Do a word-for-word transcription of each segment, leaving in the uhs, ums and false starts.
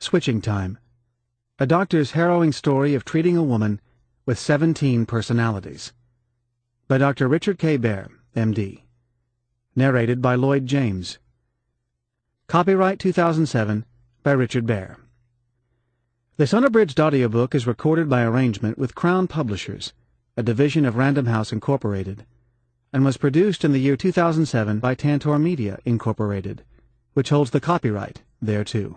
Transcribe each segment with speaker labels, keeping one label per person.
Speaker 1: Switching Time. A doctor's harrowing story of treating a woman with seventeen personalities. By Doctor Richard K. Baer, M D. Narrated by Lloyd James. Copyright two thousand seven by Richard Baer. This unabridged audiobook is recorded by arrangement with Crown Publishers, a division of Random House Incorporated, and was produced in the year two thousand seven by Tantor Media, Incorporated, which holds the copyright thereto.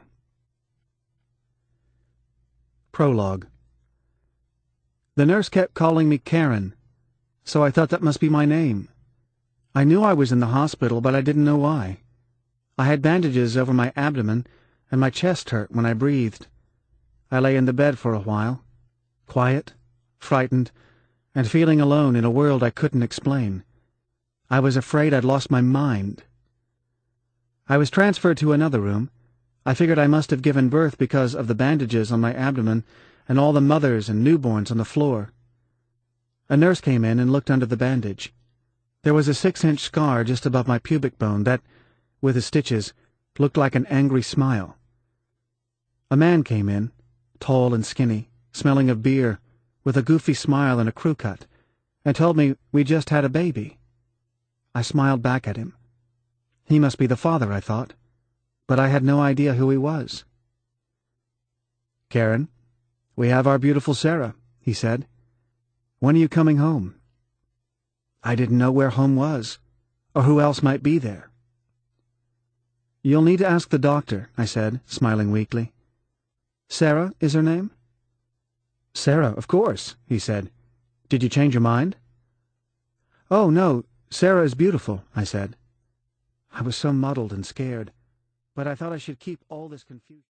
Speaker 1: Prologue. The nurse kept calling me Karen, so I thought that must be my name. I knew I was in the hospital, but I didn't know why. I had bandages over my abdomen, and my chest hurt when I breathed. I lay in the bed for a while, quiet, frightened, and feeling alone in a world I couldn't explain. I was afraid I'd lost my mind. I was transferred to another room. I figured I must have given birth because of the bandages on my abdomen and all the mothers and newborns on the floor. A nurse came in and looked under the bandage. There was a six-inch scar just above my pubic bone that, with the stitches, looked like an angry smile. A man came in, tall and skinny, smelling of beer, with a goofy smile and a crew cut, and told me we just had a baby. I smiled back at him. He must be the father, I thought, but I had no idea who he was. "Karen, we have our beautiful Sarah," he said. "When are you coming home?" I didn't know where home was, or who else might be there. "You'll need to ask the doctor," I said, smiling weakly. "Sarah is her name?" "Sarah, of course," he said. "Did you change your mind?" "Oh, no, Sarah is beautiful," I said. I was so muddled and scared, but I thought I should keep all this confusion.